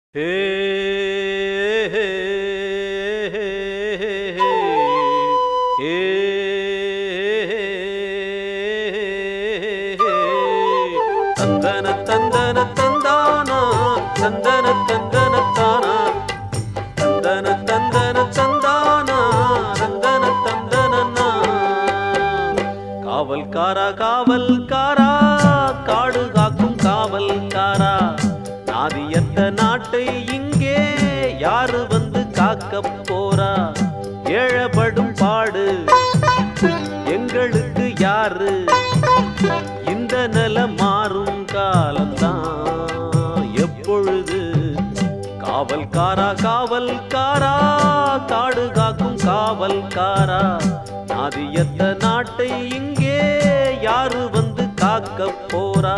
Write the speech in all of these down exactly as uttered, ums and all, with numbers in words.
Hey, hey, hey, hey, Tandana, Tandana, Tandana, Tandana, Tandana, Tana, Tandana, Tandana, Tandana, Tandana, Tandana, Na. காவல்காரா காவல்காரா காடு காக்கும் காவல்காரா நாதியத்த நாட்டை இங்கே யாரு வந்து காக்க போறா ஏழப்படும் பாடு எங்களுக்கு யாரு இந்த நில மாறும் காலம்தான் எப்பொழுது காவல்காரா காவல்காரா காடு காக்கும் காவல்காரா நாதியத்த நாட்டை இங்கே யாரு வந்து காக்க போறா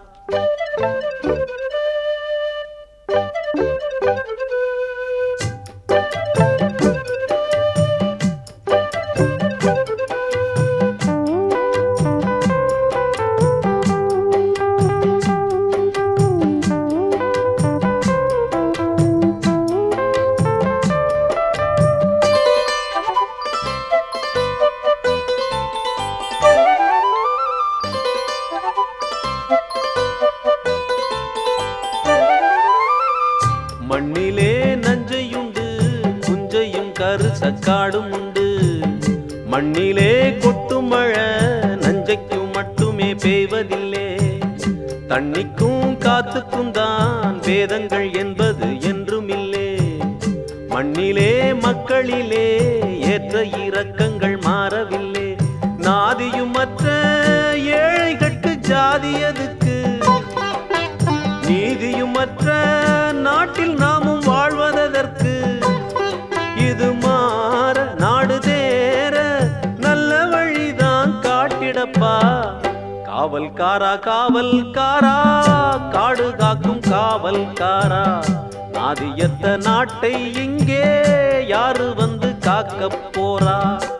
மண்ணிலே நஞ்சையுண்டு புஞ்சையும் கருசக்காடும் உண்டு மண்ணிலே கொட்டும் மழை நஞ்சைக்கும் மட்டுமே பெய்வதில்லை தண்ணிக்கும் காத்துக்கும் தான் வேதங்கள் என்பது என்றும் இல்லை மண்ணிலே மக்களிலே ஏற்ற இரக்கங்கள் மாறவில்லை நாதியும் மற்ற ஏழைகட்கு ஜாதியதுக்கு நீதியும் மற்ற நாட்டில் நாமும் வாழ்வதற்கு இது மாற நாடு தேர நல்ல வழிதான் காட்டிடப்பா காவல்காரா காவல்காரா காடு காக்கும் காவல்காரா நாதியத்த நாட்டை இங்கே யாரு வந்து காக்க போறா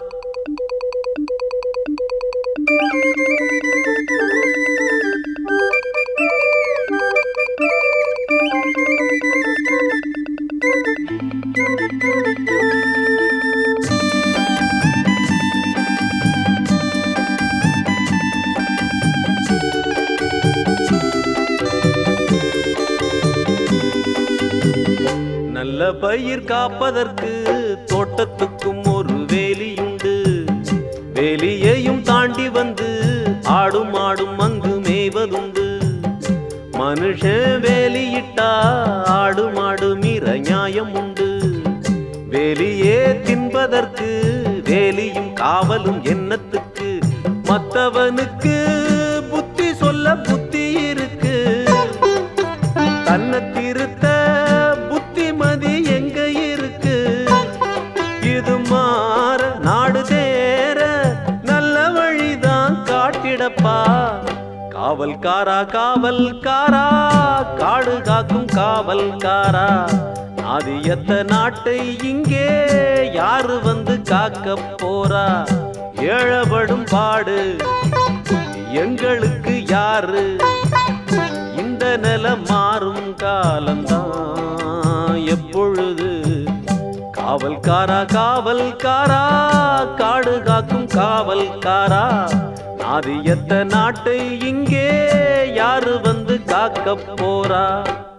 நல்ல பயிர் காப்பதற்கு தோட்டத்துக்கும் ஒரு வேலியுண்டு வேலியையும் தாண்டி வந்து ஆடும் ஆடும் அங்கு மேய்வதுண்டு மனுஷன் வேலியிட்டா ஆடு மாடு மீற நியாயம் உண்டு வேலியே தின்பதற்கு வேலியும் காவலும் எண்ணத்துக்கு மற்றவனுக்கு புத்தி சொல்ல புத்தி இருக்கு தன்னை திருத்த புத்திமதி எங்க இருக்கு இது மாற நாடு தேர நல்ல வழிதான் காட்டிடப்பா காவல்காரா காவல்காரா காடு காக்கும் காவல்காரா நாதியத்த நாட்டை இங்கே யாரு வந்து காக்க போறா ஏழப்படும் பாடு எங்களுக்கு யாரு இந்த நில மாறும் காலம்தான் எப்பொழுது காவல்காரா காவல்காரா காடு காக்கும் காவல்காரா நாதியத்த நாட்டை இங்கே யாரு வந்து காக்க போறா